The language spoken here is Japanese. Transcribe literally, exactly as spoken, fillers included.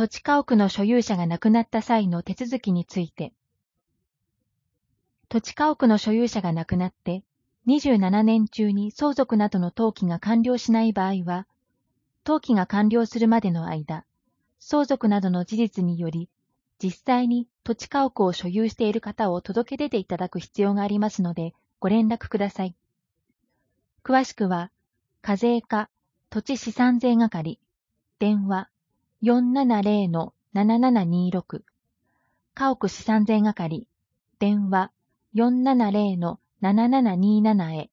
土地家屋の所有者が亡くなった際の手続きについて。土地家屋の所有者が亡くなってにじゅうななねん中に相続などの登記が完了しない場合は、登記が完了するまでの間、相続などの事実により、実際に土地家屋を所有している方を届け出ていただく必要がありますので、ご連絡ください。詳しくは、課税課土地資産税係、電話 よんななゼロ ななななにろく、家屋資産税係、電話 よんななゼロ ななななになな へ。